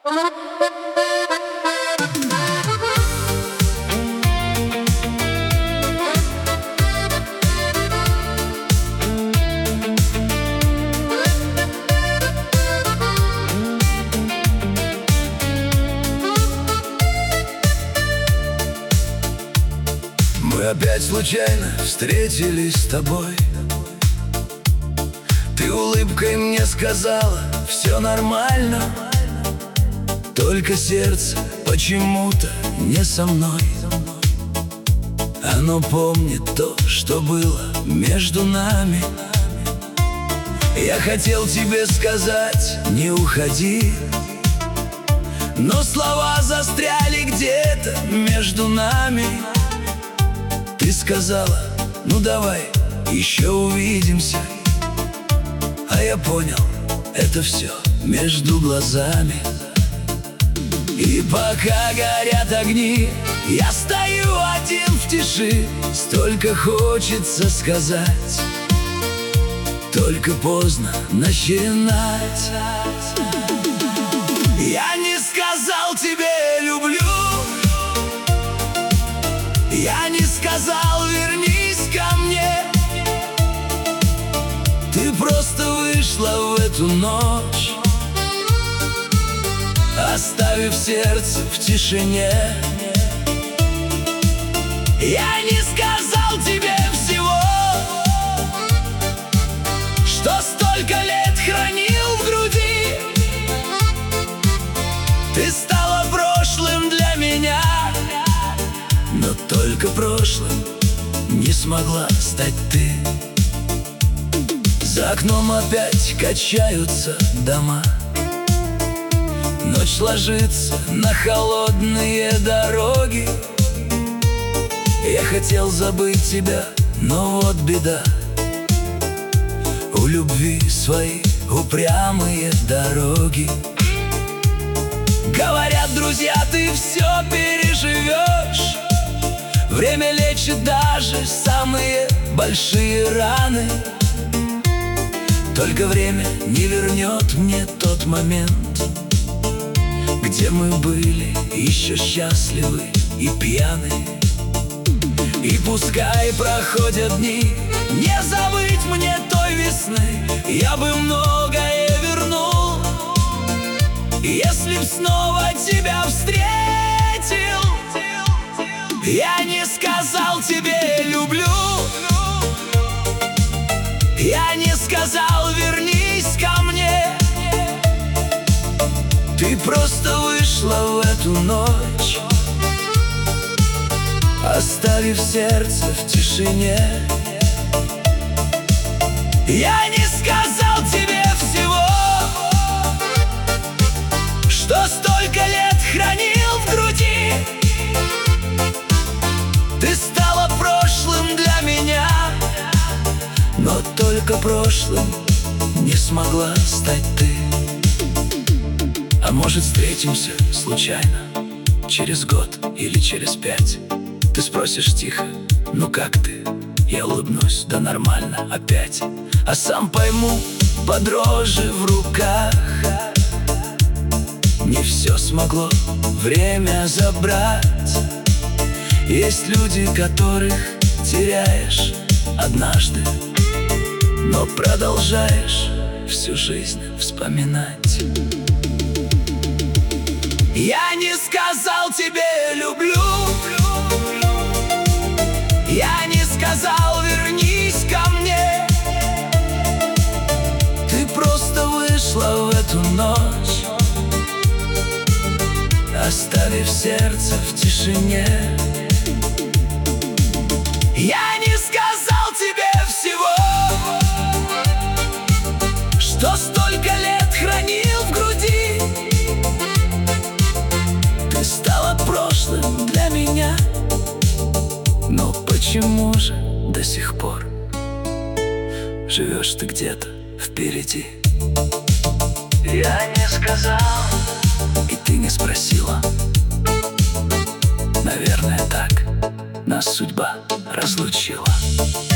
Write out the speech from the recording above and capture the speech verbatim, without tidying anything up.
Мы опять случайно встретились с тобой. Ты улыбкой мне сказала: все нормально. Только сердце почему-то не со мной. Оно помнит то, что было между нами. Я хотел тебе сказать: не уходи, но слова застряли где-то между нами. Ты сказала: ну давай еще увидимся. А я понял, это все между глазами. И пока горят огни, я стою один в тиши. Столько хочется сказать, только поздно начинать. Я не сказал тебе люблю, я не сказал вернись ко мне. Ты просто вышла в эту ночь, оставив сердце в тишине. Я не сказал тебе всего, что столько лет хранил в груди. Ты стала прошлым для меня, но только прошлым не смогла стать ты. За окном опять качаются дома. Ночь ложится на холодные дороги. Я хотел забыть тебя, но вот беда. У любви свои упрямые дороги. Говорят друзья, ты все переживешь. Время лечит даже самые большие раны. Только время не вернет мне тот момент, где мы были еще счастливы и пьяны. И пускай проходят дни, не забыть мне той весны. Я бы многое вернул, если б снова тебя встретил. Я не сказал тебе люблю, я не сказал вернись ко мне. Ты просто вышла в эту ночь, оставив сердце в тишине. Я не сказал тебе всего, что столько лет хранил в груди. Ты стала прошлым для меня, но только прошлым не смогла стать ты. А может, встретимся случайно через год или через пять. Ты спросишь тихо: ну как ты? Я улыбнусь: да нормально опять. А сам пойму по дрожи в руках: не все смогло время забрать. Есть люди, которых теряешь однажды, но продолжаешь всю жизнь вспоминать. Я не сказал тебе люблю, я не сказал вернись ко мне. Ты просто вышла в эту ночь, оставив сердце в тишине. Я не сказал тебе всего, что столько лет хранил в груди. Ты стала прошлым для меня, но почему же до сих пор живешь ты где-то впереди? Я не сказал, и ты не спросила. Наверное, так нас судьба разлучила.